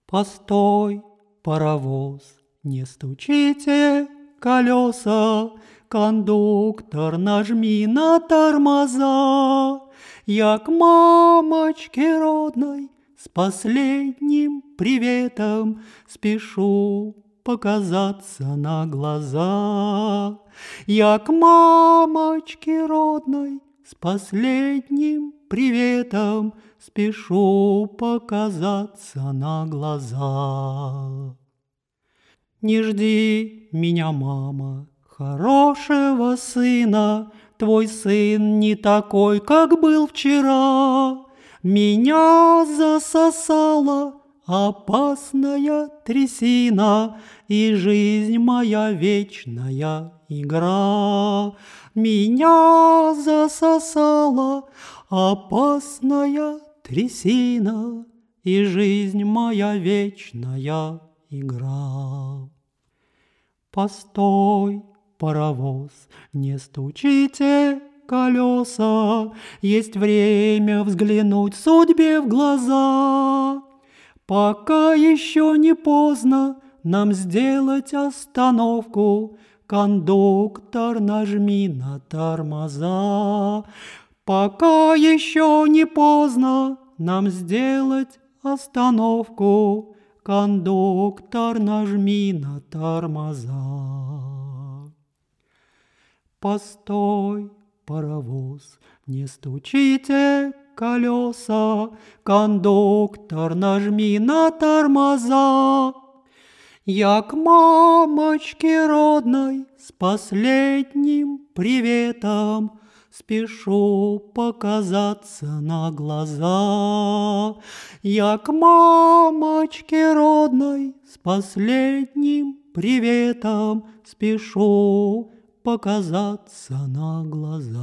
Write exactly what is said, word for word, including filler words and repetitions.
Постой, паровоз, не стучите колеса, кондуктор, нажми на тормоза. Я к мамочке родной с последним приветом спешу показаться на глаза. Я к мамочке родной с последним приветом спешу показаться на глаза. Не жди меня, мама, хорошего сына, твой сын не такой, как был вчера. Меня засосала опасная трясина, и жизнь моя вечная игра. Меня засосала опасная трясина, и жизнь моя вечная игра. Постой, паровоз, не стучите колеса, есть время взглянуть судьбе в глаза. Пока еще не поздно нам сделать остановку, кондуктор, нажми на тормоза. Пока еще не поздно нам сделать остановку, кондуктор, нажми на тормоза. Постой, паровоз, не стучите колеса, кондуктор, нажми на тормоза. Я к мамочке родной с последним приветом спешу показаться на глаза. Я к мамочке родной с последним приветом спешу показаться на глаза.